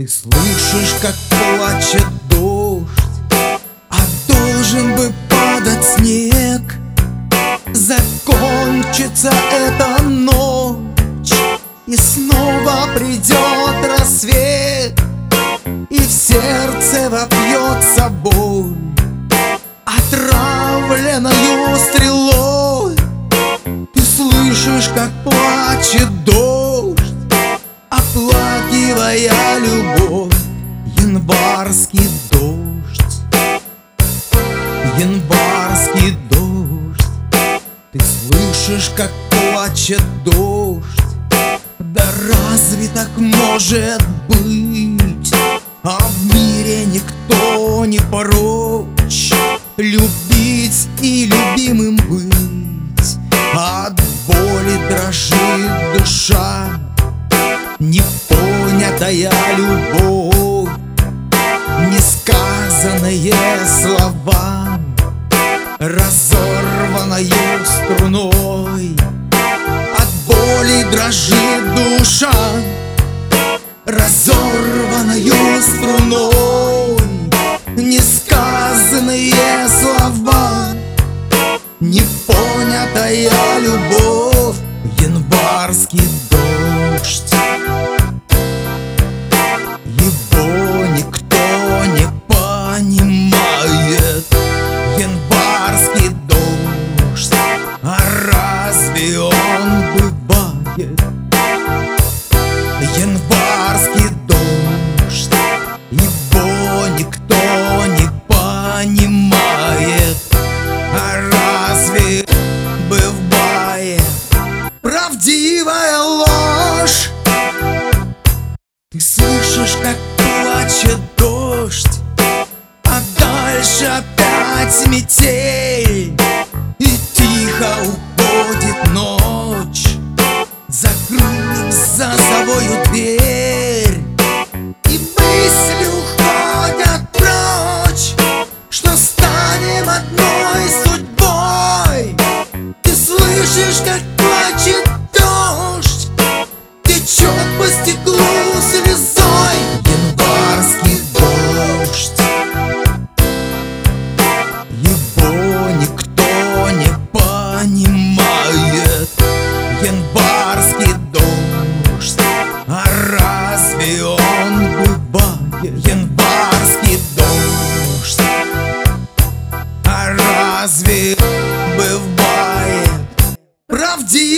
Ты слышишь, как плачет дождь, а должен бы падать снег. Закончится эта ночь, и снова придет рассвет, и в сердце вопьется боль, отравленную стрелой. Ты слышишь, как плачет дождь, оплакивая любовь. Январский дождь, январский дождь. Ты слышишь, как плачет дождь. Да разве так может быть? А в мире никто не прочь любить и любимым быть. От боли дрожит душа, непонятая любовь, несказанные слова, разорванной струной. От боли дрожит душа, разорванную струной. Несказанные слова, непонятая любовь. Январский дождь, его никто не понимает. Январский дождь, а разве он бывает? Январский дождь, его никто не понимает. А разве бывает правдивая ложь? Ты слышишь, как плачет дождь, а дальше опять метель, и тихо уходит ночь, закрыв за собою дверь. И мысли уходят прочь, что станем одной судьбой. Ты слышишь, как плачет дождь, течет по стеклу слезой. Январский дождь, его никто не понимает. Январский дождь, а разве он бывает? Январский дождь, а разве бывает правдивый?